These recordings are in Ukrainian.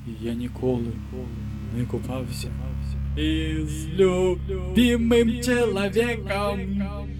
Я ніколи не купався із любимим чоловіком.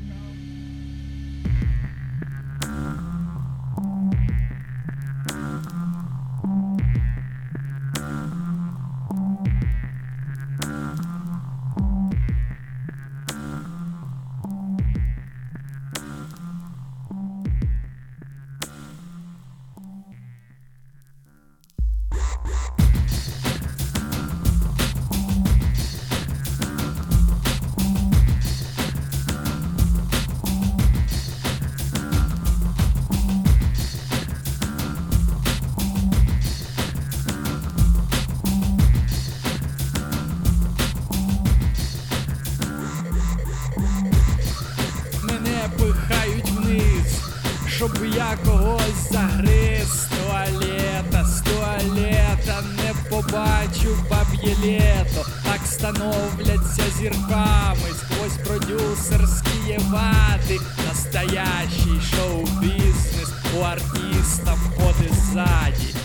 Мене пихають вниз, щоб я когось загриз. З туалета не побачу баб'є лето. Так становляться зірками сквозь продюсерські вади. Настоящий шоу-бізнес у артиста входить ззаді.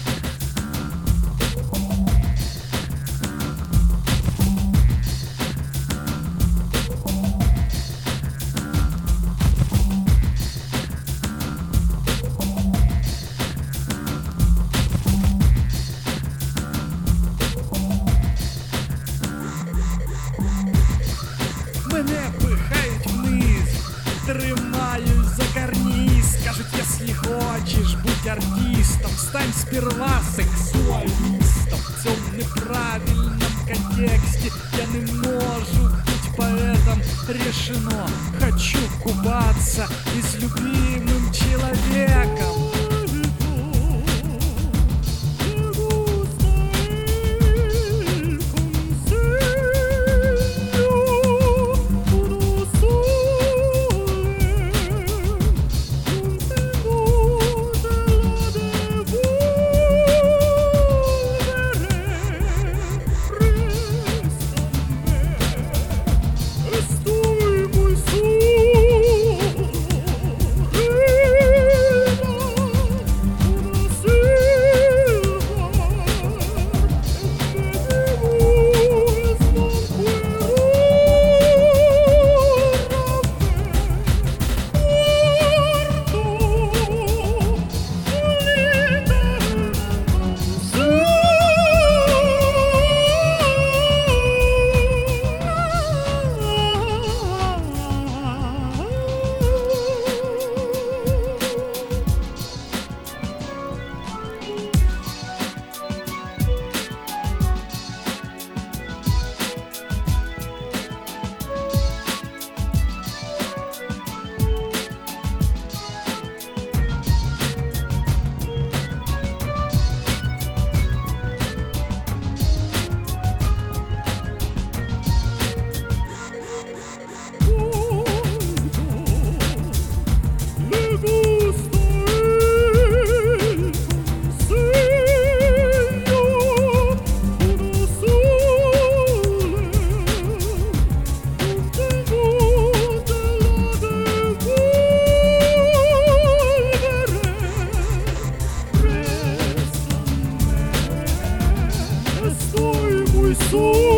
Мене пихають вниз, тримають за карніз. Кажуть, якщо хочеш бути артистом, стань сперва сексуалістом. В цьому неправильном контексте я не можу бути поэтом. Решено, хочу купаться и с любимым человеком. Ісус.